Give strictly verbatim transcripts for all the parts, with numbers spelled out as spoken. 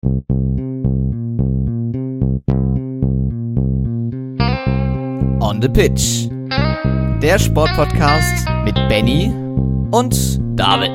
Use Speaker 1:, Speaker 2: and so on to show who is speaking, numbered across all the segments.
Speaker 1: On the Pitch. Der Sportpodcast mit Benny und David.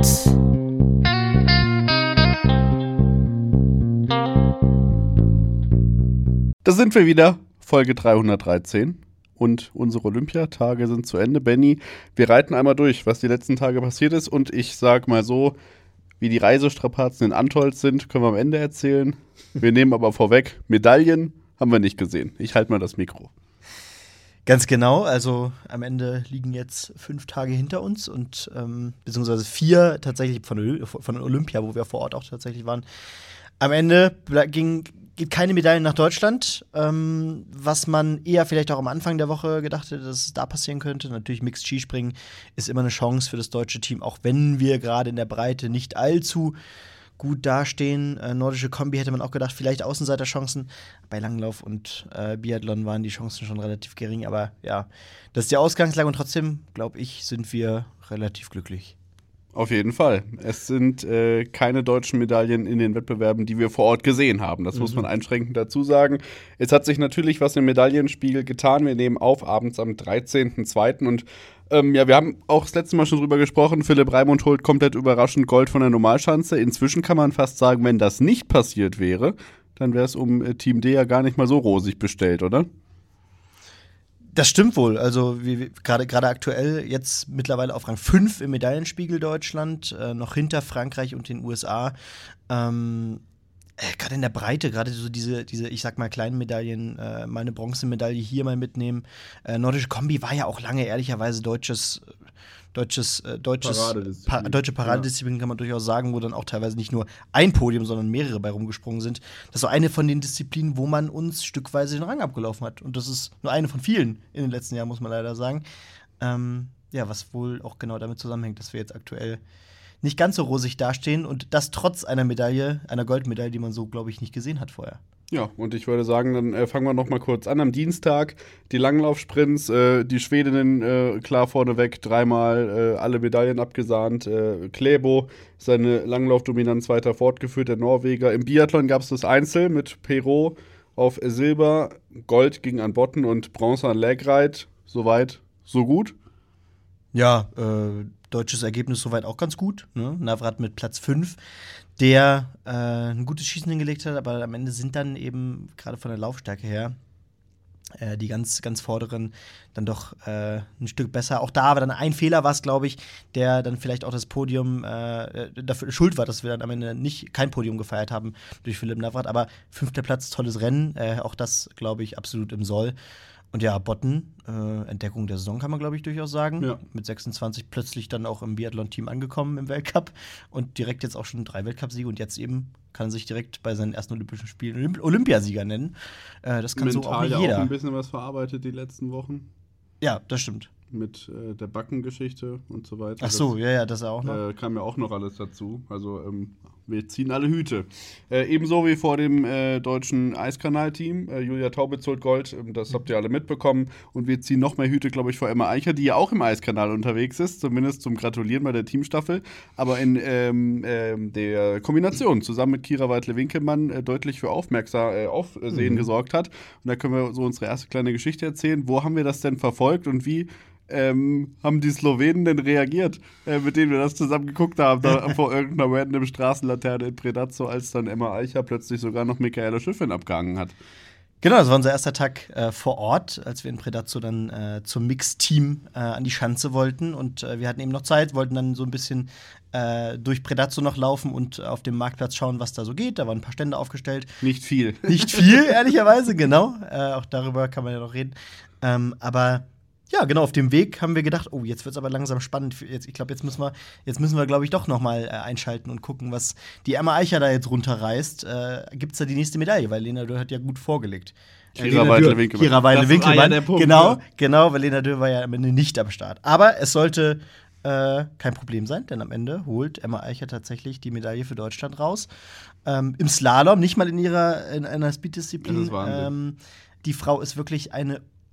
Speaker 2: Da sind wir wieder, Folge dreihundertdreizehn. Und unsere Olympiatage sind zu Ende. Benny, wir reiten einmal durch, was die letzten Tage passiert ist. Und ich sag mal so, wie die Reisestrapazen in Antholz sind, können wir am Ende erzählen. Wir nehmen aber vorweg, Medaillen haben wir nicht gesehen. Ich halte mal das Mikro.
Speaker 3: Ganz genau, also am Ende liegen jetzt fünf Tage hinter uns und ähm, beziehungsweise vier tatsächlich von, von Olympia, wo wir vor Ort auch tatsächlich waren. Am Ende ging, geht keine Medaille nach Deutschland, ähm, was man eher vielleicht auch am Anfang der Woche gedacht hätte, dass es da passieren könnte. Natürlich Mixed Skispringen ist immer eine Chance für das deutsche Team, auch wenn wir gerade in der Breite nicht allzu gut dastehen. Äh, nordische Kombi hätte man auch gedacht, vielleicht Außenseiterchancen. Bei Langlauf und äh, Biathlon waren die Chancen schon relativ gering. Aber ja, das ist die Ausgangslage und trotzdem, glaube ich, sind wir relativ glücklich.
Speaker 2: Auf jeden Fall. Es sind äh, keine deutschen Medaillen in den Wettbewerben, die wir vor Ort gesehen haben. Das mhm. muss man einschränkend dazu sagen. Es hat sich natürlich was im Medaillenspiegel getan. Wir nehmen auf abends am dreizehnten zweiten und Ähm, ja, wir haben auch das letzte Mal schon drüber gesprochen. Philipp Raimund holt komplett überraschend Gold von der Normalschanze. Inzwischen kann man fast sagen, wenn das nicht passiert wäre, dann wäre es um äh, Team D ja gar nicht mal so rosig bestellt, oder?
Speaker 3: Das stimmt wohl. Also gerade gerade aktuell jetzt mittlerweile auf Rang fünf im Medaillenspiegel Deutschland, äh, noch hinter Frankreich und den U S A. Ähm Äh, gerade in der Breite, gerade so diese, diese, ich sag mal, kleinen Medaillen, äh, mal eine Bronzemedaille hier mal mitnehmen. Äh, nordische Kombi war ja auch lange ehrlicherweise deutsches, deutsches, äh, deutsches
Speaker 2: Paradedisziplin.
Speaker 3: Pa- deutsche Paradedisziplin, ja. Kann man durchaus sagen, wo dann auch teilweise nicht nur ein Podium, sondern mehrere bei rumgesprungen sind. Das war eine von den Disziplinen, wo man uns stückweise den Rang abgelaufen hat. Und das ist nur eine von vielen in den letzten Jahren, muss man leider sagen. Ähm, ja, was wohl auch genau damit zusammenhängt, dass wir jetzt aktuell nicht ganz so rosig dastehen und das trotz einer Medaille, einer Goldmedaille, die man so, glaube ich, nicht gesehen hat vorher.
Speaker 2: Ja, und ich würde sagen, dann äh, fangen wir noch mal kurz an. Am Dienstag die Langlaufsprints, äh, die Schwedinnen äh, klar vorneweg, dreimal äh, alle Medaillen abgesahnt. Äh, Klæbo seine Langlaufdominanz weiter fortgeführt, der Norweger. Im Biathlon gab es das Einzel mit Perrault auf Silber, Gold ging an Botten und Bronze an Lägreit. Soweit, so gut.
Speaker 3: Ja, äh, deutsches Ergebnis soweit auch ganz gut. Ne? Navrat mit Platz fünf, der äh, ein gutes Schießen hingelegt hat, aber am Ende sind dann eben, gerade von der Laufstärke her, äh, die ganz, ganz Vorderen dann doch äh, ein Stück besser. Auch da aber dann ein Fehler war es, glaube ich, der dann vielleicht auch das Podium äh, dafür schuld war, dass wir dann am Ende nicht kein Podium gefeiert haben durch Philipp Navrat. Aber fünfter Platz, tolles Rennen, äh, auch das, glaube ich, absolut im Soll. Und ja, Botten, äh, Entdeckung der Saison kann man, glaube ich, durchaus sagen. Ja. Mit sechsundzwanzig plötzlich dann auch im Biathlon-Team angekommen im Weltcup und direkt jetzt auch schon drei Weltcupsiege und jetzt eben kann er sich direkt bei seinen ersten Olympischen Spielen Olymp- Olympiasieger nennen. Äh, das kann
Speaker 2: Mental
Speaker 3: so auch nicht
Speaker 2: ja
Speaker 3: jeder.
Speaker 2: auch ein bisschen was verarbeitet die letzten Wochen.
Speaker 3: Ja, das stimmt.
Speaker 2: Mit äh, der Backengeschichte und so weiter.
Speaker 3: Ach so,
Speaker 2: das,
Speaker 3: ja, ja, das auch noch.
Speaker 2: Äh, kam ja auch noch alles dazu. Also ähm, wir ziehen alle Hüte. Äh, ebenso wie vor dem äh, deutschen Eiskanal-Team. Äh, Julia Taubitz holt Gold, äh, das habt ihr alle mitbekommen. Und wir ziehen noch mehr Hüte, glaube ich, vor Emma Eicher, die ja auch im Eiskanal unterwegs ist. Zumindest zum Gratulieren bei der Teamstaffel. Aber in ähm, ähm, der Kombination zusammen mit Kira Weidle-Winkelmann äh, deutlich für Aufmerksam äh, Aufsehen mhm. gesorgt hat. Und da können wir so unsere erste kleine Geschichte erzählen. Wo haben wir das denn verfolgt und wie Ähm, haben die Slowenen denn reagiert, äh, mit denen wir das zusammen geguckt haben, da vor irgendeiner random Straßenlaterne in Predazzo, als dann Emma Eicher plötzlich sogar noch Michaela Schiffrin abgehangen hat.
Speaker 3: Genau, das war unser erster Tag äh, vor Ort, als wir in Predazzo dann äh, zum Mixteam äh, an die Schanze wollten. Und äh, wir hatten eben noch Zeit, wollten dann so ein bisschen äh, durch Predazzo noch laufen und auf dem Marktplatz schauen, was da so geht. Da waren ein paar Stände aufgestellt.
Speaker 2: Nicht viel.
Speaker 3: Nicht viel, ehrlicherweise, genau. Äh, auch darüber kann man ja noch reden. Ähm, aber ja, genau, auf dem Weg haben wir gedacht, oh, jetzt wird's aber langsam spannend. Jetzt, ich glaube, jetzt müssen wir, jetzt müssen wir, glaube ich, doch noch mal äh, einschalten und gucken, was die Emma Eicher da jetzt runterreißt. Äh, gibt's da die nächste Medaille? Weil Lena Dürr hat ja gut vorgelegt.
Speaker 2: Kira Weidle-Winkelmann.
Speaker 3: Kira Weidle-Winkelmann, ja genau, genau, weil Lena Dürr war ja am Ende nicht am Start. Aber es sollte äh, kein Problem sein, denn am Ende holt Emma Eicher tatsächlich die Medaille für Deutschland raus. Ähm, Im Slalom, nicht mal in ihrer in einer Speed-Disziplin.
Speaker 2: Das ist Wahnsinn.
Speaker 3: Ähm, die Frau ist wirklich eine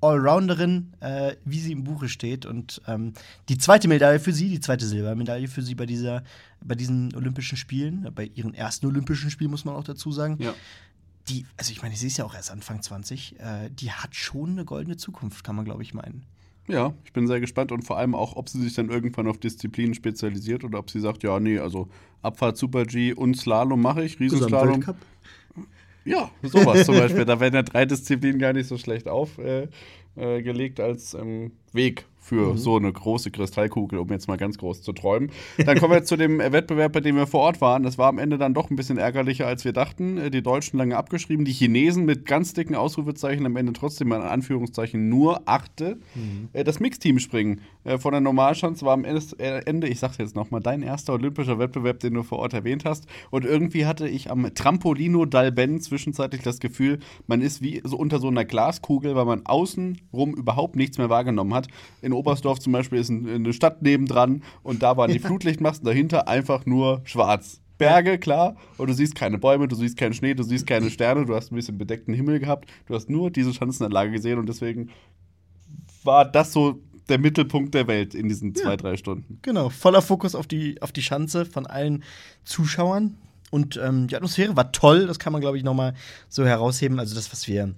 Speaker 3: Allrounderin, äh, wie sie im Buche steht. Und ähm, die zweite Medaille für sie, die zweite Silbermedaille für sie bei, dieser, bei diesen Olympischen Spielen, bei ihren ersten Olympischen Spielen, muss man auch dazu sagen.
Speaker 2: Ja.
Speaker 3: Die, also ich meine, sie ist ja auch erst Anfang zwanzig, äh, die hat schon eine goldene Zukunft, kann man, glaube ich, meinen.
Speaker 2: Ja, ich bin sehr gespannt und vor allem auch, ob sie sich dann irgendwann auf Disziplinen spezialisiert oder ob sie sagt, ja, nee, also Abfahrt, Super-G und Slalom mache ich, Riesenslalom.
Speaker 3: Gesamtweltcup?
Speaker 2: Ja, sowas zum Beispiel. Da werden ja drei Disziplinen gar nicht so schlecht aufgelegt äh, äh, als ähm, Weg für mhm. so eine große Kristallkugel, um jetzt mal ganz groß zu träumen. Dann kommen wir jetzt zu dem Wettbewerb, bei dem wir vor Ort waren. Das war am Ende dann doch ein bisschen ärgerlicher, als wir dachten. Die Deutschen lange abgeschrieben, die Chinesen mit ganz dicken Ausrufezeichen, am Ende trotzdem in Anführungszeichen nur Achte. Mhm. Das Mixteam springen von der Normalschanze war am Ende, ich sag's jetzt nochmal, dein erster olympischer Wettbewerb, den du vor Ort erwähnt hast. Und irgendwie hatte ich am Trampolino d'Alben zwischenzeitlich das Gefühl, man ist wie so unter so einer Glaskugel, weil man außenrum überhaupt nichts mehr wahrgenommen hat. In Oberstdorf zum Beispiel ist eine Stadt nebendran und da waren die Flutlichtmasten, dahinter einfach nur schwarz. Berge, klar, und du siehst keine Bäume, du siehst keinen Schnee, du siehst keine Sterne, du hast ein bisschen bedeckten Himmel gehabt, du hast nur diese Schanzenanlage gesehen und deswegen war das so der Mittelpunkt der Welt in diesen zwei, ja. drei Stunden.
Speaker 3: Genau, voller Fokus auf die, auf die Schanze von allen Zuschauern und ähm, die Atmosphäre war toll, das kann man, glaube ich, nochmal so herausheben, also das, was wir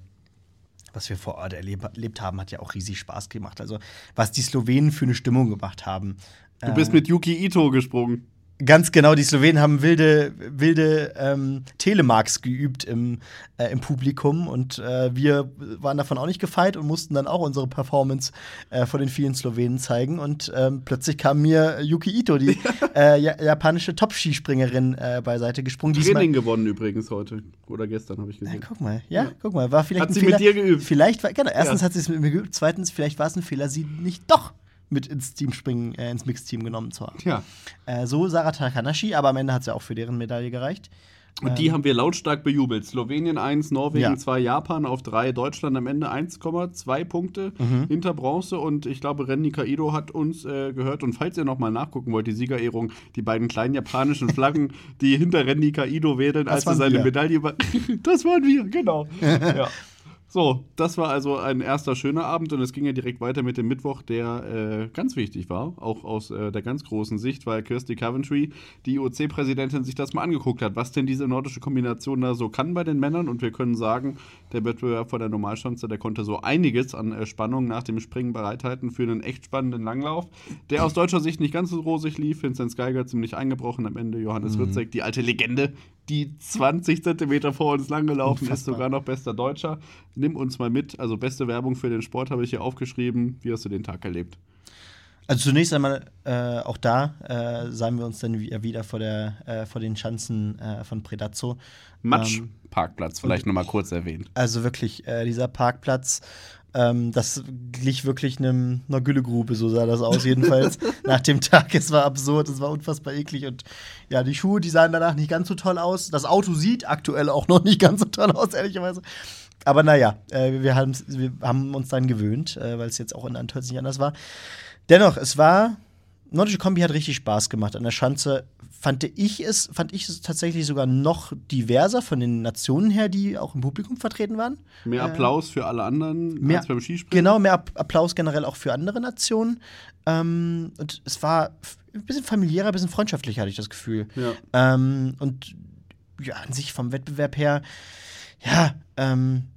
Speaker 3: was wir vor Ort erleb- erlebt haben, hat ja auch riesig Spaß gemacht. Also, was die Slowenen für eine Stimmung gemacht haben.
Speaker 2: Du bist ähm, mit Yuki Ito gesprungen.
Speaker 3: Ganz genau, die Slowenen haben wilde, wilde ähm, Telemarks geübt im, äh, im Publikum und äh, wir waren davon auch nicht gefeit und mussten dann auch unsere Performance äh, vor den vielen Slowenen zeigen und ähm, plötzlich kam mir Yuki Ito, die äh, japanische Top-Skispringerin, äh, beiseite gesprungen.
Speaker 2: Training gewonnen übrigens heute oder gestern, habe ich gesehen.
Speaker 3: Ja, guck mal, ja, ja, guck mal, war vielleicht
Speaker 2: hat
Speaker 3: ein
Speaker 2: sie
Speaker 3: Fehler.
Speaker 2: Mit dir geübt?
Speaker 3: Vielleicht, war, genau, erstens
Speaker 2: ja.
Speaker 3: hat sie es mit mir geübt, zweitens, vielleicht war es ein Fehler, sie nicht doch mit ins Team springen, äh, ins Mixteam genommen zu haben.
Speaker 2: Ja.
Speaker 3: Äh, so Sarah Takanashi, aber am Ende hat es ja auch für deren Medaille gereicht.
Speaker 2: Und ähm, die haben wir lautstark bejubelt. Slowenien eins, Norwegen zwei, ja. Japan auf drei, Deutschland am Ende eins Komma zwei Punkte mhm. hinter Bronze. Und ich glaube, Ren Nikaido hat uns äh, gehört. Und falls ihr noch mal nachgucken wollt, die Siegerehrung, die beiden kleinen japanischen Flaggen, die hinter Ren Nikaido wedeln, als er seine wir. Medaille war. Das waren wir, genau. Ja. So, das war also ein erster schöner Abend und es ging ja direkt weiter mit dem Mittwoch, der äh, ganz wichtig war, auch aus äh, der ganz großen Sicht, weil Kirsty Coventry, die I O C-Präsidentin, sich das mal angeguckt hat, was denn diese nordische Kombination da so kann bei den Männern und wir können sagen, der Wettbewerb vor der Normalschanze, der konnte so einiges an äh, Spannung nach dem Springen bereithalten für einen echt spannenden Langlauf, der aus deutscher Sicht nicht ganz so rosig lief, Vinzenz Geiger ziemlich eingebrochen, am Ende Johannes mhm. Rützek, die alte Legende, die zwanzig Zentimeter vor uns langgelaufen ist, sogar noch bester Deutscher. Nimm uns mal mit. Also beste Werbung für den Sport habe ich hier aufgeschrieben. Wie hast du den Tag erlebt?
Speaker 3: Also zunächst einmal äh, auch da äh, sahen wir uns dann wieder vor, der, äh, vor den Schanzen äh, von Predazzo.
Speaker 2: Matsch-Parkplatz, ähm, vielleicht nochmal kurz erwähnt.
Speaker 3: Also wirklich, äh, dieser Parkplatz, ähm, das glich wirklich einem, einer Güllegrube, so sah das aus jedenfalls. Nach dem Tag, es war absurd, es war unfassbar eklig und ja, die Schuhe, die sahen danach nicht ganz so toll aus. Das Auto sieht aktuell auch noch nicht ganz so toll aus, ehrlicherweise. Aber naja, äh, wir, wir haben uns dann gewöhnt, äh, weil es jetzt auch in Antolz nicht anders war. Dennoch, es war, Nordische Kombi hat richtig Spaß gemacht. An der Schanze fand ich es, fand ich es tatsächlich sogar noch diverser von den Nationen her, die auch im Publikum vertreten waren.
Speaker 2: Mehr Applaus äh, für alle anderen
Speaker 3: mehr,
Speaker 2: als beim Skispringen?
Speaker 3: Genau, mehr Applaus generell auch für andere Nationen. Ähm, und es war ein bisschen familiärer, ein bisschen freundschaftlicher, hatte ich das Gefühl.
Speaker 2: Ja.
Speaker 3: Ähm, und ja, an sich vom Wettbewerb her, ja, ähm,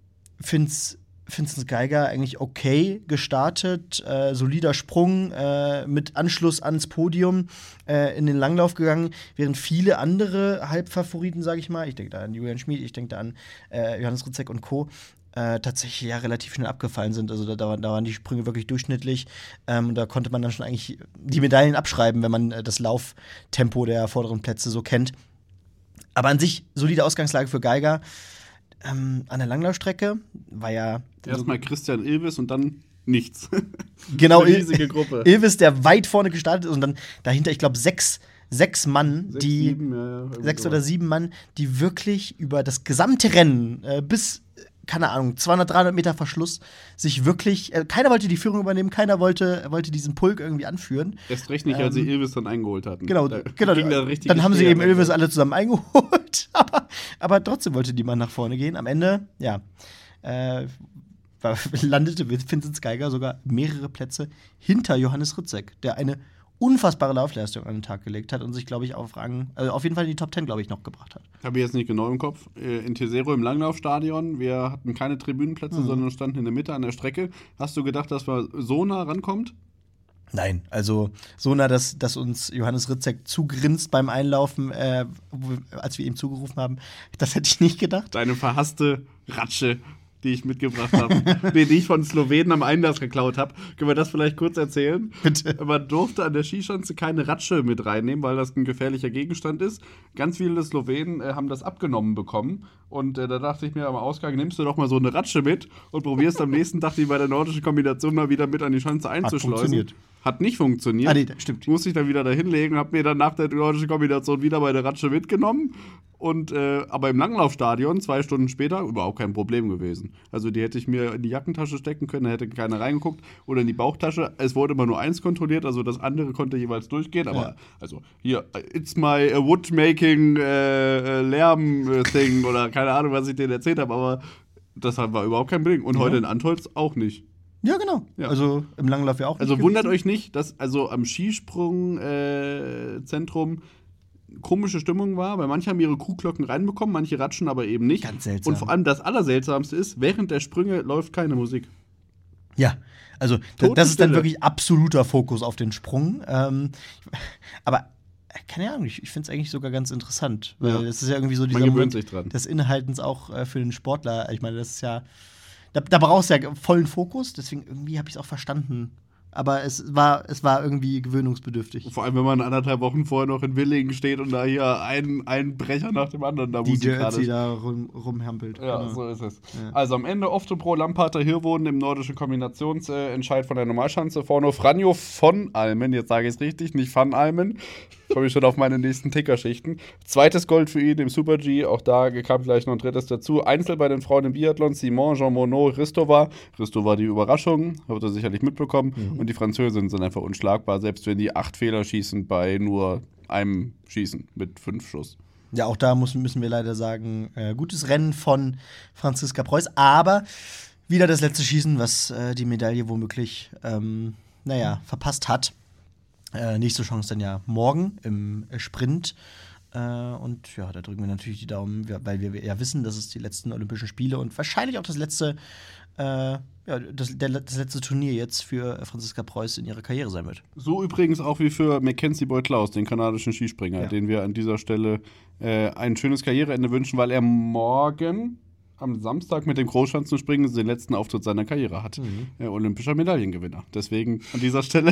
Speaker 3: find's Vinzenz Geiger eigentlich okay gestartet, äh, solider Sprung, äh, mit Anschluss ans Podium äh, in den Langlauf gegangen, während viele andere Halbfavoriten, sage ich mal, ich denke da an Julian Schmid, ich denke da an äh, Johannes Rützek und Co., äh, tatsächlich ja relativ schnell abgefallen sind. Also da, da, waren, da waren die Sprünge wirklich durchschnittlich. Ähm, da konnte man dann schon eigentlich die Medaillen abschreiben, wenn man äh, das Lauftempo der vorderen Plätze so kennt. Aber an sich solide Ausgangslage für Geiger. Ähm, an der Langlaufstrecke war ja
Speaker 2: erstmal Christian Ilves und dann nichts.
Speaker 3: Genau,
Speaker 2: eine riesige Gruppe.
Speaker 3: Ilves, der weit vorne gestartet ist und dann dahinter, ich glaube, sechs, sechs Mann,
Speaker 2: sechs,
Speaker 3: die
Speaker 2: sieben, ja, ja,
Speaker 3: sechs oder sieben Mann, die wirklich über das gesamte Rennen äh, bis, keine Ahnung, zweihundert, dreihundert Meter Verschluss sich wirklich, äh, keiner wollte die Führung übernehmen, keiner wollte, wollte diesen Pulk irgendwie anführen.
Speaker 2: Erst recht nicht,
Speaker 3: ähm,
Speaker 2: als sie Ilves dann eingeholt hatten.
Speaker 3: Genau,
Speaker 2: da
Speaker 3: genau. Dann haben sie eben
Speaker 2: Ilves
Speaker 3: Ilves alle zusammen eingeholt, aber, aber trotzdem wollte die Mann nach vorne gehen. Am Ende, ja, äh, war, landete Vincent Geiger sogar mehrere Plätze hinter Johannes Rydzek, der eine unfassbare Laufleistung an den Tag gelegt hat und sich, glaube ich, auf Rang, also auf jeden Fall in die Top Ten, glaube ich, noch gebracht hat.
Speaker 2: Habe ich jetzt nicht genau im Kopf. In Tesero im Langlaufstadion, wir hatten keine Tribünenplätze, mhm. sondern standen in der Mitte an der Strecke. Hast du gedacht, dass man so nah rankommt?
Speaker 3: Nein, also so nah, dass, dass uns Johannes Rydzek zugrinst beim Einlaufen, äh, als wir ihm zugerufen haben, das hätte ich nicht gedacht.
Speaker 2: Deine verhasste Ratsche, die ich mitgebracht habe, die ich von Slowenen am Einlass geklaut habe. Können wir das vielleicht kurz erzählen?
Speaker 3: Bitte.
Speaker 2: Man durfte an der Skischanze keine Ratsche mit reinnehmen, weil das ein gefährlicher Gegenstand ist. Ganz viele Slowenen äh, haben das abgenommen bekommen. Und äh, da dachte ich mir am Ausgang, nimmst du doch mal so eine Ratsche mit und probierst am nächsten Tag die bei der nordischen Kombination mal wieder mit an die Schanze einzuschleusen. Hat funktioniert. Hat nicht funktioniert.
Speaker 3: Ah, nee, stimmt.
Speaker 2: Musste ich dann wieder da hinlegen, hab mir dann nach der nordischen Kombination wieder bei der Ratsche mitgenommen. Und, äh, aber im Langlaufstadion, zwei Stunden später, überhaupt kein Problem gewesen. Also die hätte ich mir in die Jackentasche stecken können, da hätte keiner reingeguckt. Oder in die Bauchtasche. Es wurde immer nur eins kontrolliert, also das andere konnte jeweils durchgehen. Aber, ja. also hier, it's my uh, wood-making uh, Lärm-Thing oder keine Ahnung, was ich denen erzählt habe. Aber das war überhaupt kein Problem. Und ja. heute in Antholz auch nicht.
Speaker 3: Ja, genau. Ja. Also im Langlauf ja auch nicht.
Speaker 2: Also wundert gewesen. Euch nicht, dass also am Skisprungzentrum äh, komische Stimmung war, weil manche haben ihre Kuhglocken reinbekommen, manche Ratschen aber eben nicht.
Speaker 3: Ganz seltsam.
Speaker 2: Und vor allem das Allerseltsamste ist, während der Sprünge läuft keine Musik.
Speaker 3: Ja, also d- das ist dann wirklich absoluter Fokus auf den Sprung. Ähm, aber keine Ahnung, ich, ich finde es eigentlich sogar ganz interessant, weil es ja. ist ja irgendwie so dieser Moment des Inhaltens auch äh, für den Sportler. Ich meine, das ist ja Da, da brauchst du ja vollen Fokus, deswegen irgendwie habe ich es auch verstanden. Aber es war, es war irgendwie gewöhnungsbedürftig.
Speaker 2: Vor allem, wenn man anderthalb Wochen vorher noch in Willingen steht und da hier ein, ein Brecher nach dem anderen da
Speaker 3: Musik gerade die da rum, rumhampelt.
Speaker 2: Ja, genau. So ist es. Ja. Also am Ende Oftebro, Lamparter, Hirwoden im nordischen Kombinationsentscheid äh, von der Normalschanze. Vorne Franjo von Almen, jetzt sage ich es richtig, nicht van Almen. Komme ich schon auf meine nächsten Tickerschichten. Zweites Gold für ihn im Super-G, auch da kam gleich noch ein drittes dazu. Einzel bei den Frauen im Biathlon, Simon, Jean Monod, Ristova. Ristova die Überraschung, habt ihr sicherlich mitbekommen. Mhm. Und die Französinnen sind einfach unschlagbar, selbst wenn die acht Fehler schießen bei nur einem Schießen mit fünf Schuss.
Speaker 3: Ja, auch da müssen, müssen wir leider sagen, äh, gutes Rennen von Franziska Preuß, aber wieder das letzte Schießen, was äh, die Medaille womöglich, ähm, naja, verpasst hat. Äh, nächste Chance dann ja morgen im Sprint. Äh, und ja, da drücken wir natürlich die Daumen, weil wir ja wissen, dass es die letzten Olympischen Spiele und wahrscheinlich auch das letzte, äh, ja, das, der, das letzte Turnier jetzt für Franziska Preuß in ihrer Karriere sein wird.
Speaker 2: So übrigens auch wie für Mackenzie Boyd-Klaus, den kanadischen Skispringer, ja. den wir an dieser Stelle äh, ein schönes Karriereende wünschen, weil er morgen am Samstag mit dem Großschanzenspringen den letzten Auftritt seiner Karriere hat. Mhm. Äh, olympischer Medaillengewinner. Deswegen an dieser Stelle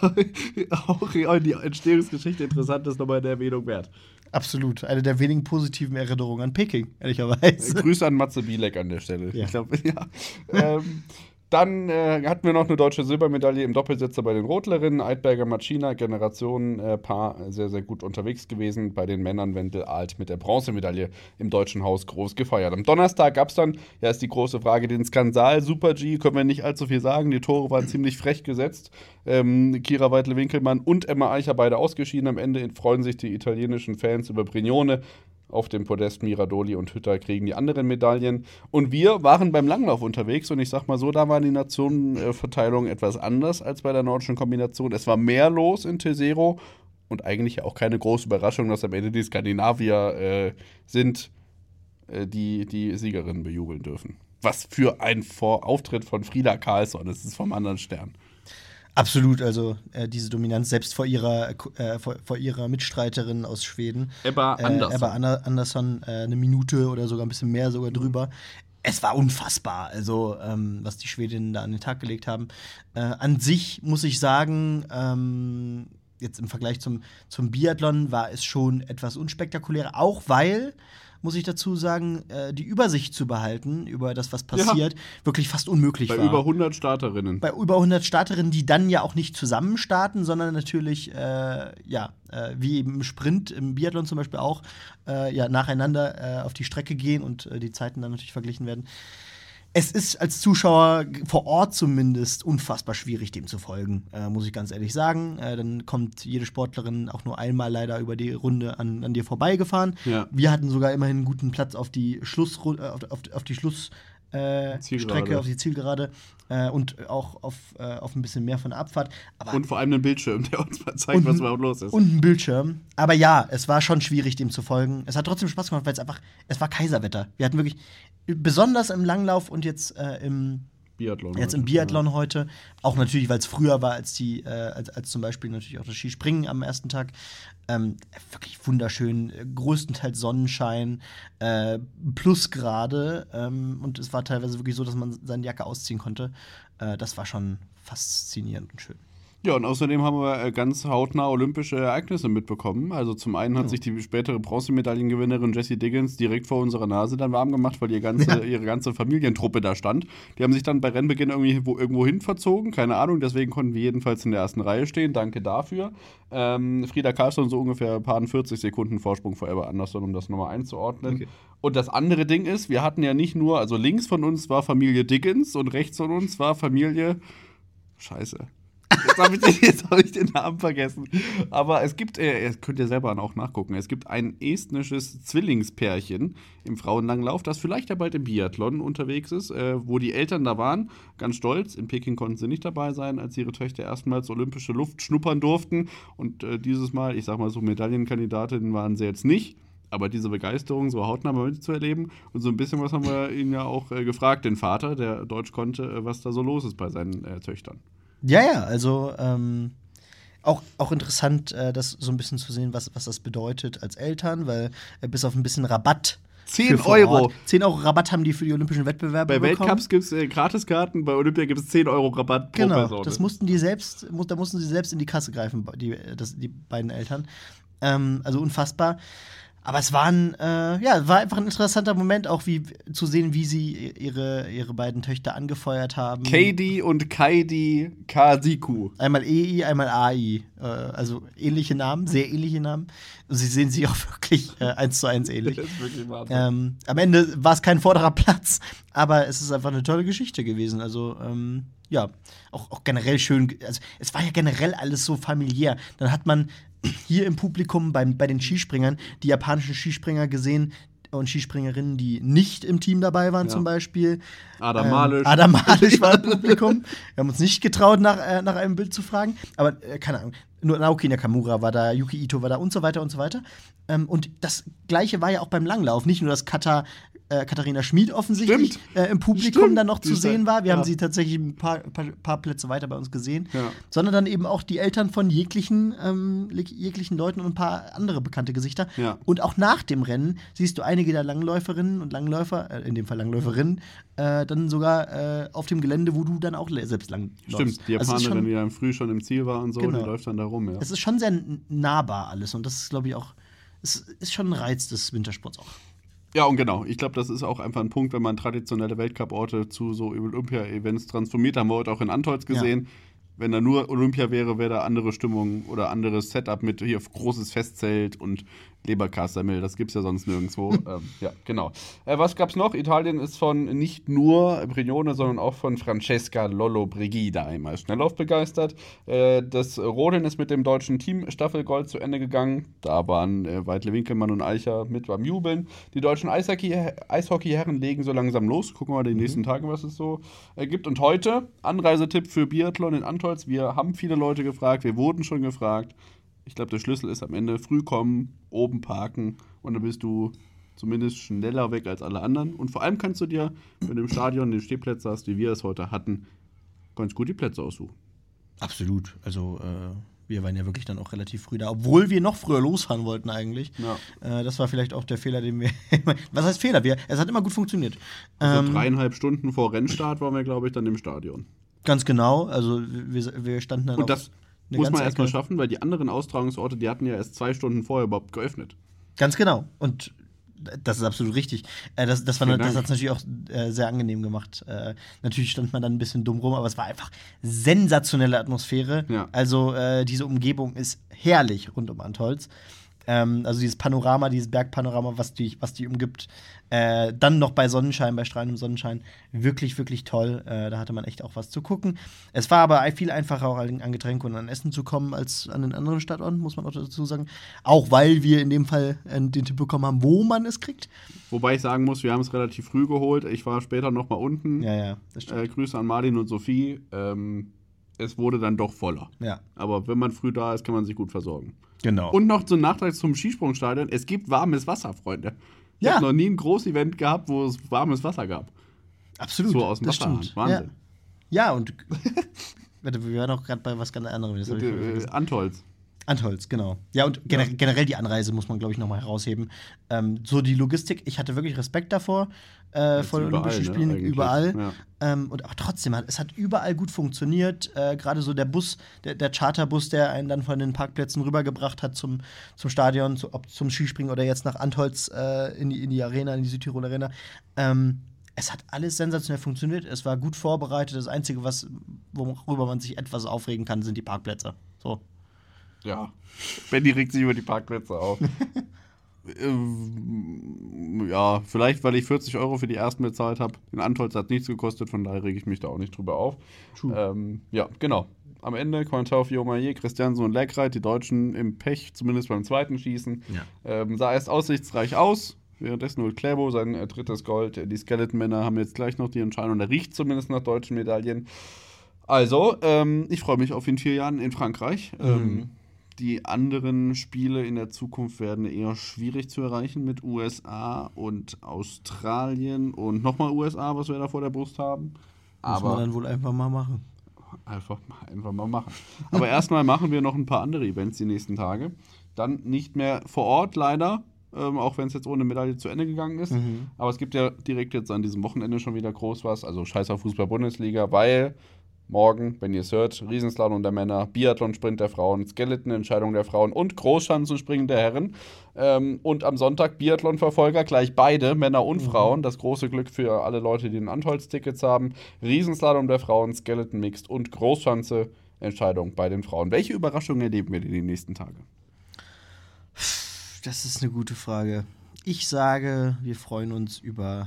Speaker 2: auch die Entstehungsgeschichte interessant ist, nochmal eine Erwähnung wert.
Speaker 3: Absolut. Eine der wenigen positiven Erinnerungen an Peking, ehrlicherweise.
Speaker 2: Äh, Grüße an Matze Bielek an der Stelle.
Speaker 3: Ja.
Speaker 2: Ich glaube, ja. ähm, Dann äh, hatten wir noch eine deutsche Silbermedaille im Doppelsitzer bei den Rotlerinnen. Eidberger Machina, Generationen-Paar, äh, sehr, sehr gut unterwegs gewesen. Bei den Männern Wendel Alt mit der Bronzemedaille im Deutschen Haus groß gefeiert. Am Donnerstag gab es dann, ja, ist die große Frage, den Skandal. Super-G, können wir nicht allzu viel sagen. Die Tore waren ziemlich frech gesetzt. Ähm, Kira Weidle-Winkelmann und Emma Eicher beide ausgeschieden. Am Ende freuen sich die italienischen Fans über Brignone. Auf dem Podest Miradoli und Hütter kriegen die anderen Medaillen. Und wir waren beim Langlauf unterwegs. Und ich sag mal so, da war die Nationenverteilung etwas anders als bei der nordischen Kombination. Es war mehr los in Tesero. Und eigentlich auch keine große Überraschung, dass am Ende die Skandinavier äh, sind, äh, die die Siegerinnen bejubeln dürfen. Was für ein Vor- Auftritt von Frida Karlsson. Das ist vom anderen Stern.
Speaker 3: Absolut, also äh, diese Dominanz selbst vor ihrer, äh, vor, vor ihrer Mitstreiterin aus Schweden.
Speaker 2: Ebba Andersson.
Speaker 3: Äh, Ebba Ander- Andersson, äh, eine Minute oder sogar ein bisschen mehr sogar drüber. Es war unfassbar, also ähm, was die Schwedinnen da an den Tag gelegt haben. Äh, an sich muss ich sagen, ähm, jetzt im Vergleich zum, zum Biathlon war es schon etwas unspektakulärer, auch weil, muss ich dazu sagen, äh, die Übersicht zu behalten über das, was passiert, ja. wirklich fast unmöglich
Speaker 2: Bei
Speaker 3: war.
Speaker 2: Bei über hundert Starterinnen.
Speaker 3: Bei über hundert Starterinnen, die dann ja auch nicht zusammen starten, sondern natürlich, äh, ja, äh, wie im Sprint, im Biathlon zum Beispiel auch, äh, ja, nacheinander äh, auf die Strecke gehen und äh, die Zeiten dann natürlich verglichen werden. Es ist als Zuschauer vor Ort zumindest unfassbar schwierig, dem zu folgen, äh, muss ich ganz ehrlich sagen. Äh, dann kommt jede Sportlerin auch nur einmal leider über die Runde an, an dir vorbeigefahren.
Speaker 2: Ja.
Speaker 3: Wir hatten sogar immerhin einen guten Platz auf die Schlussrunde, auf, auf, auf die Schluss äh,
Speaker 2: Zielgerade.
Speaker 3: Strecke, auf die Zielgerade äh, und auch auf, äh, auf ein bisschen mehr von der Abfahrt. Aber
Speaker 2: Und vor allem einen Bildschirm, der uns mal zeigt, was überhaupt los ist.
Speaker 3: Und ein Bildschirm. Aber ja, es war schon schwierig, dem zu folgen. Es hat trotzdem Spaß gemacht, weil es einfach, es war Kaiserwetter. Wir hatten wirklich, besonders im Langlauf und jetzt äh, im
Speaker 2: Biathlon.
Speaker 3: Jetzt im Biathlon ja. heute. Auch natürlich, weil es früher war als die, äh, als, als zum Beispiel natürlich auch das Skispringen am ersten Tag. Ähm, wirklich wunderschön, äh, größtenteils Sonnenschein, äh, Plusgrade. Ähm, und es war teilweise wirklich so, dass man seine Jacke ausziehen konnte. Äh, das war schon faszinierend und schön.
Speaker 2: Ja, und außerdem haben wir ganz hautnah olympische Ereignisse mitbekommen. Also zum einen hat ja. sich die spätere Bronzemedaillengewinnerin Jessie Diggins direkt vor unserer Nase dann warm gemacht, weil ihr ganze, ja. ihre ganze Familientruppe da stand. Die haben sich dann bei Rennbeginn irgendwie wo, irgendwo hin verzogen, keine Ahnung, deswegen konnten wir jedenfalls in der ersten Reihe stehen. Danke dafür. Ähm, Frida Karlsson so ungefähr ein paar vierzig Sekunden Vorsprung vor Ebba Andersson, um das nochmal einzuordnen. Okay. Und das andere Ding ist, wir hatten ja nicht nur, also links von uns war Familie Diggins und rechts von uns war Familie Scheiße. Jetzt habe ich, hab ich den Namen vergessen. Aber es gibt, äh, ihr könnt ja selber auch nachgucken, es gibt ein estnisches Zwillingspärchen im Frauenlanglauf, das vielleicht ja bald im Biathlon unterwegs ist, äh, wo die Eltern da waren, ganz stolz. In Peking konnten sie nicht dabei sein, als ihre Töchter erstmals olympische Luft schnuppern durften. Und äh, dieses Mal, ich sag mal so, Medaillenkandidatinnen waren sie jetzt nicht. Aber diese Begeisterung, so hautnah mal mitzuerleben. Und so ein bisschen was haben wir ihn ja auch äh, gefragt, den Vater, der Deutsch konnte, äh, was da so los ist bei seinen äh, Töchtern.
Speaker 3: Ja, ja, also ähm, auch, auch interessant, äh, das so ein bisschen zu sehen, was, was das bedeutet als Eltern, weil äh, bis auf ein bisschen Rabatt.
Speaker 2: zehn Euro.
Speaker 3: zehn Euro Rabatt haben die für die olympischen Wettbewerbe
Speaker 2: bei
Speaker 3: bekommen.
Speaker 2: Bei Weltcups gibt es äh, Gratiskarten, bei Olympia gibt es zehn Euro Rabatt pro
Speaker 3: genau,
Speaker 2: Person.
Speaker 3: Genau, das mussten die selbst, da mussten sie selbst in die Kasse greifen, die, das, die beiden Eltern. Ähm, also unfassbar. Aber es war ein, äh, ja, war einfach ein interessanter Moment, auch wie zu sehen, wie sie ihre, ihre beiden Töchter angefeuert haben.
Speaker 2: Katie und Kaidi Kasiku.
Speaker 3: Einmal E I, einmal A I. Äh, also ähnliche Namen, sehr ähnliche Namen. Und sie sehen sich auch wirklich äh, eins zu eins ähnlich.
Speaker 2: Das ist wirklich Wahnsinn.
Speaker 3: Ähm, am Ende war es kein vorderer Platz, aber es ist einfach eine tolle Geschichte gewesen. Also, ähm, ja, auch, auch generell schön. Also, es war ja generell alles so familiär. Dann hat man hier im Publikum beim, bei den Skispringern die japanischen Skispringer gesehen und Skispringerinnen, die nicht im Team dabei waren, ja. zum Beispiel.
Speaker 2: Adam Malisch.
Speaker 3: Ähm, Adam Malisch war im Publikum. Wir haben uns nicht getraut, nach, äh, nach einem Bild zu fragen. Aber, äh, keine Ahnung, nur Naoki Nakamura war da, Yuki Ito war da und so weiter und so weiter. Ähm, und das Gleiche war ja auch beim Langlauf. Nicht nur, dass Kata, äh, Katharina Schmid offensichtlich äh, im Publikum Stimmt. dann noch zu sehen war. Wir ja. haben sie tatsächlich ein paar, paar, paar Plätze weiter bei uns gesehen. Ja. Sondern dann eben auch die Eltern von jeglichen, ähm, jeglichen Leuten und ein paar andere bekannte Gesichter.
Speaker 2: Ja.
Speaker 3: Und auch nach dem Rennen siehst du einige der Langläuferinnen und Langläufer, äh, in dem Fall Langläuferinnen, äh, dann sogar äh, auf dem Gelände, wo du dann auch selbst lang läufst.
Speaker 2: Stimmt, die Japanerin, also schon, die dann früh schon im Ziel war und so, genau. die läuft dann da rum. Ja.
Speaker 3: Es ist schon sehr nahbar alles und das ist, glaube ich, auch, es ist schon ein Reiz des Wintersports auch.
Speaker 2: Ja, und genau. Ich glaube, das ist auch einfach ein Punkt, wenn man traditionelle Weltcup-Orte zu so Olympia-Events transformiert. Haben wir heute auch in Antolz gesehen. Ja. Wenn da nur Olympia wäre, wäre da andere Stimmung oder anderes Setup mit hier großes Festzelt und Leberkassemmel. Das gibt's ja sonst nirgendwo. ähm, ja, genau. Äh, was gab's noch? Italien ist von nicht nur Brignone, sondern auch von Francesca Lollobrigida einmal Schnelllauf begeistert. Äh, das Rodeln ist mit dem deutschen Team Staffelgold zu Ende gegangen. Da waren äh, Weitle Winkelmann und Eicher mit beim Jubeln. Die deutschen Eishockey- Eishockeyherren legen so langsam los. Gucken wir mal die mhm. nächsten Tage, was es so äh, gibt. Und heute Anreisetipp für Biathlon in Antolz. Wir haben viele Leute gefragt, wir wurden schon gefragt. Ich glaube, der Schlüssel ist am Ende früh kommen, oben parken und dann bist du zumindest schneller weg als alle anderen. Und vor allem kannst du dir, wenn du im Stadion den Stehplätze hast, wie wir es heute hatten, ganz gut die Plätze aussuchen.
Speaker 3: Absolut. Also äh, wir waren ja wirklich dann auch relativ früh da, obwohl wir noch früher losfahren wollten eigentlich.
Speaker 2: Ja.
Speaker 3: Äh, das war vielleicht auch der Fehler, den wir was heißt Fehler? Wir, es hat immer gut funktioniert.
Speaker 2: Also ähm, dreieinhalb Stunden vor Rennstart waren wir, glaube ich, dann im Stadion.
Speaker 3: Ganz genau. Also wir, wir standen dann
Speaker 2: und das
Speaker 3: Eine
Speaker 2: muss man erstmal schaffen, weil die anderen Austragungsorte, die hatten ja erst zwei Stunden vorher überhaupt geöffnet.
Speaker 3: Ganz genau. Und das ist absolut richtig. Äh, das das, das hat es natürlich auch äh, sehr angenehm gemacht. Äh, natürlich stand man dann ein bisschen dumm rum, aber es war einfach sensationelle Atmosphäre.
Speaker 2: Ja.
Speaker 3: Also äh, diese Umgebung ist herrlich rund um Antolz. Ähm, also dieses Panorama, dieses Bergpanorama, was die, was die umgibt. Äh, dann noch bei Sonnenschein, bei strahlendem Sonnenschein. Wirklich, wirklich toll. Äh, da hatte man echt auch was zu gucken. Es war aber viel einfacher, auch an, an Getränke und an Essen zu kommen, als an den anderen Standorten, muss man auch dazu sagen. Auch weil wir in dem Fall äh, den Tipp bekommen haben, wo man es kriegt.
Speaker 2: Wobei ich sagen muss, wir haben es relativ früh geholt. Ich war später noch mal unten.
Speaker 3: Ja, ja, das stimmt.
Speaker 2: Äh, Grüße an Martin und Sophie. Ähm, es wurde dann doch voller.
Speaker 3: Ja.
Speaker 2: Aber wenn man früh da ist, kann man sich gut versorgen.
Speaker 3: Genau.
Speaker 2: Und noch zum Nachtrag zum Skisprungstadion. Es gibt warmes Wasser, Freunde. Ich
Speaker 3: Ja.
Speaker 2: habe noch nie ein Großevent gehabt, wo es warmes Wasser gab.
Speaker 3: Absolut.
Speaker 2: So aus dem
Speaker 3: das
Speaker 2: Wasserhahn.
Speaker 3: stimmt.
Speaker 2: Wahnsinn.
Speaker 3: Ja, ja und warte, wir waren auch gerade bei was ganz anderem. Das hab ich
Speaker 2: Äh,
Speaker 3: vergessen.
Speaker 2: Antolz.
Speaker 3: Antholz, genau. Ja, und gener
Speaker 2: Ja.
Speaker 3: generell die Anreise muss man, glaube ich, nochmal herausheben. Ähm, so die Logistik, ich hatte wirklich Respekt davor, äh,
Speaker 2: Jetzt
Speaker 3: vor den
Speaker 2: überall,
Speaker 3: Olympischen
Speaker 2: ne,
Speaker 3: Spielen,
Speaker 2: eigentlich.
Speaker 3: überall.
Speaker 2: Ja.
Speaker 3: Ähm, und aber trotzdem, hat, es hat überall gut funktioniert. Äh, Gerade so der Bus, der, der Charterbus, der einen dann von den Parkplätzen rübergebracht hat zum, zum Stadion, zu, ob zum Skispringen oder jetzt nach Antholz äh, in, die, in die Arena, in die Südtirol Arena. Ähm, es hat alles sensationell funktioniert. Es war gut vorbereitet. Das Einzige, was, worüber man sich etwas aufregen kann, sind die Parkplätze. So.
Speaker 2: Ja. Benny regt sich über die Parkplätze auf. ähm, ja, vielleicht, weil ich vierzig Euro für die ersten bezahlt habe. In Antolz hat nichts gekostet, von daher rege ich mich da auch nicht drüber auf. Ähm, ja, genau. Am Ende Cointreau, Fiomayer, Christiansen und Leckreit, die Deutschen im Pech, zumindest beim zweiten Schießen.
Speaker 3: Ja.
Speaker 2: Ähm, sah erst aussichtsreich aus. Währenddessen holt Kläbo sein äh, drittes Gold. Die Skeleton-Männer haben jetzt gleich noch die Entscheidung. Da riecht zumindest nach deutschen Medaillen. Also, ähm, ich freue mich auf in vier Jahren in Frankreich.
Speaker 3: Mhm.
Speaker 2: Ähm, die anderen Spiele in der Zukunft werden eher schwierig zu erreichen mit U S A und Australien und nochmal U S A, was wir da vor der Brust haben.
Speaker 3: Muss
Speaker 2: Aber
Speaker 3: man dann wohl einfach mal machen.
Speaker 2: Einfach, einfach mal machen. Aber erstmal machen wir noch ein paar andere Events die nächsten Tage. Dann nicht mehr vor Ort, leider. Ähm, auch wenn es jetzt ohne Medaille zu Ende gegangen ist.
Speaker 3: Mhm.
Speaker 2: Aber es gibt ja direkt jetzt an diesem Wochenende schon wieder groß was. Also scheiß auf Fußball-Bundesliga, weil morgen, wenn ihr es hört, Riesenslalom der Männer, Biathlon-Sprint der Frauen, Skeleton-Entscheidung der Frauen und Großschanzenspringen der Herren. Ähm, und am Sonntag Biathlon-Verfolger, gleich beide, Männer und
Speaker 3: Mhm.
Speaker 2: Frauen. Das große Glück für alle Leute, die ein Antholz-Tickets haben. Riesenslalom der Frauen, Skeleton-Mixed und Großschanze-Entscheidung bei den Frauen. Welche Überraschungen erleben wir in den nächsten Tagen?
Speaker 3: Das ist eine gute Frage. Ich sage, wir freuen uns über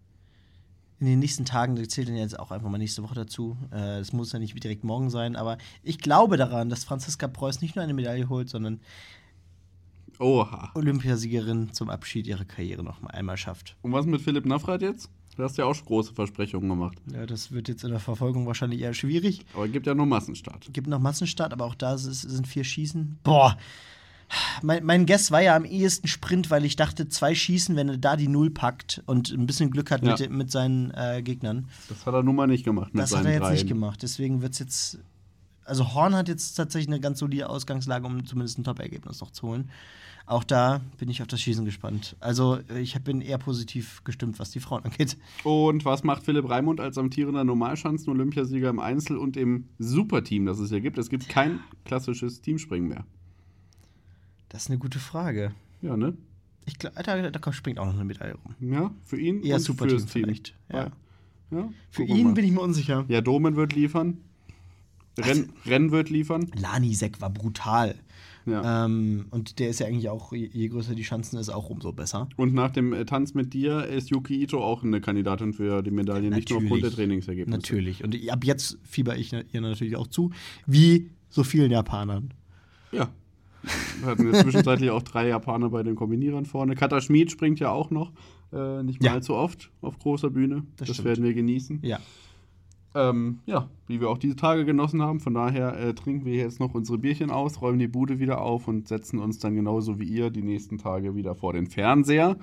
Speaker 3: in den nächsten Tagen, das zählt dann jetzt auch einfach mal nächste Woche dazu. Äh, das muss ja nicht direkt morgen sein, aber ich glaube daran, dass Franziska Preuß nicht nur eine Medaille holt, sondern
Speaker 2: Oha.
Speaker 3: Olympiasiegerin zum Abschied ihrer Karriere noch mal einmal schafft.
Speaker 2: Und was mit Philipp Navrat jetzt? Du hast ja auch große Versprechungen gemacht.
Speaker 3: Ja, das wird jetzt in der Verfolgung wahrscheinlich eher schwierig.
Speaker 2: Aber es gibt ja nur Massenstart.
Speaker 3: Gibt noch Massenstart, aber auch da ist, sind vier Schießen. Boah, mein, mein Guess war ja am ehesten Sprint, weil ich dachte, zwei Schießen, wenn er da die Null packt und ein bisschen Glück hat
Speaker 2: Ja.
Speaker 3: mit, mit seinen äh, Gegnern.
Speaker 2: Das hat er nun mal nicht gemacht mit
Speaker 3: Das hat
Speaker 2: seinen
Speaker 3: er jetzt
Speaker 2: dreien.
Speaker 3: nicht gemacht. Deswegen wird es jetzt. Also Horn hat jetzt tatsächlich eine ganz solide Ausgangslage, um zumindest ein Top-Ergebnis noch zu holen. Auch da bin ich auf das Schießen gespannt. Also ich bin eher positiv gestimmt, was die Frauen angeht.
Speaker 2: Und was macht Philipp Raimund als amtierender Normalschanzen-Olympiasieger im Einzel und im Superteam, das es hier gibt? Es gibt kein klassisches Teamspringen mehr.
Speaker 3: Das ist eine gute Frage.
Speaker 2: Ja, ne?
Speaker 3: Ich glaube, da, da springt auch noch eine Medaille rum.
Speaker 2: Ja, für ihn
Speaker 3: Eher
Speaker 2: und
Speaker 3: Superteam
Speaker 2: fürs Team.
Speaker 3: vielleicht. Ja.
Speaker 2: Ja,
Speaker 3: Für
Speaker 2: gucken wir
Speaker 3: ihn
Speaker 2: mal.
Speaker 3: bin ich mir unsicher.
Speaker 2: Ja, Domen wird liefern. Renn, Renn wird liefern.
Speaker 3: Lanisek war brutal.
Speaker 2: Ja.
Speaker 3: Ähm, und der ist ja eigentlich auch, je, je größer die Chancen ist, auch umso besser.
Speaker 2: Und nach dem äh, Tanz mit dir ist Yuki Ito auch eine Kandidatin für die Medaille, nicht nur aufgrund der Trainingsergebnisse.
Speaker 3: Natürlich. Und ab jetzt fieber ich ihr natürlich auch zu, wie so vielen Japanern.
Speaker 2: Ja. Wir hatten jetzt zwischenzeitlich auch drei Japaner bei den Kombinierern vorne. Kata Schmid springt ja auch noch. Äh, nicht
Speaker 3: Ja.
Speaker 2: mal allzu oft auf großer Bühne.
Speaker 3: Das
Speaker 2: Das,
Speaker 3: stimmt.
Speaker 2: werden wir genießen.
Speaker 3: Ja.
Speaker 2: Ähm, ja, wie wir auch diese Tage genossen haben. Von daher äh, trinken wir jetzt noch unsere Bierchen aus, räumen die Bude wieder auf und setzen uns dann genauso wie ihr die nächsten Tage wieder vor den Fernseher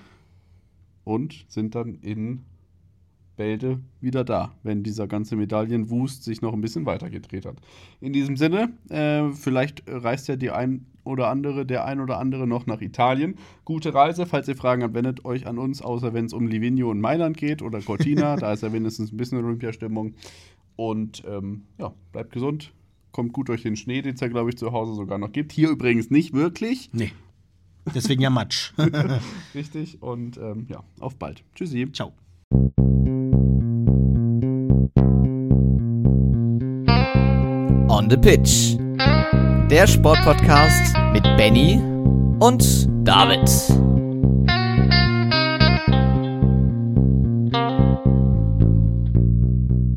Speaker 2: und sind dann in Bälde wieder da, wenn dieser ganze Medaillenwust sich noch ein bisschen weitergedreht hat. In diesem Sinne, äh, vielleicht reist ja die ein oder andere, der ein oder andere noch nach Italien. Gute Reise, falls ihr Fragen habt, wendet euch an uns, außer wenn es um Livigno und Mailand geht oder Cortina, da ist ja wenigstens ein bisschen Olympiastimmung. Und ähm, ja, bleibt gesund, kommt gut durch den Schnee, den es ja, glaube ich, zu Hause sogar noch gibt. Hier übrigens nicht wirklich.
Speaker 3: Nee. Deswegen ja Matsch.
Speaker 2: Richtig, und ähm, ja, auf bald. Tschüssi.
Speaker 3: Ciao.
Speaker 1: On the Pitch. Der Sportpodcast mit Benny und David.